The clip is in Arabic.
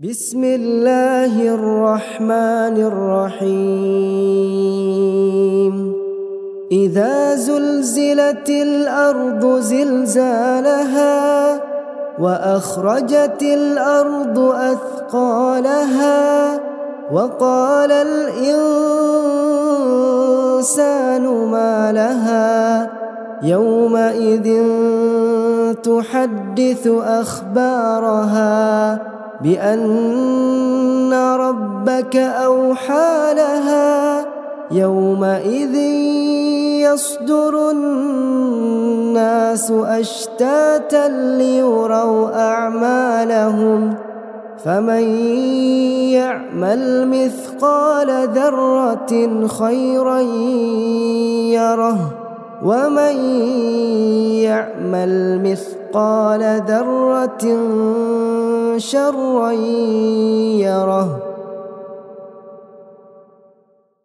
بسم الله الرحمن الرحيم إذا زلزلت الأرض زلزالها وأخرجت الأرض أثقالها وقال الإنسان ما لها يومئذ تحدث أخبارها بأن ربك أوحى لها يومئذ يصدر الناس أشتاتا ليروا أعمالهم فمن يعمل مثقال ذرة خيرا يره ومن يعمل مثقال ذرة شرا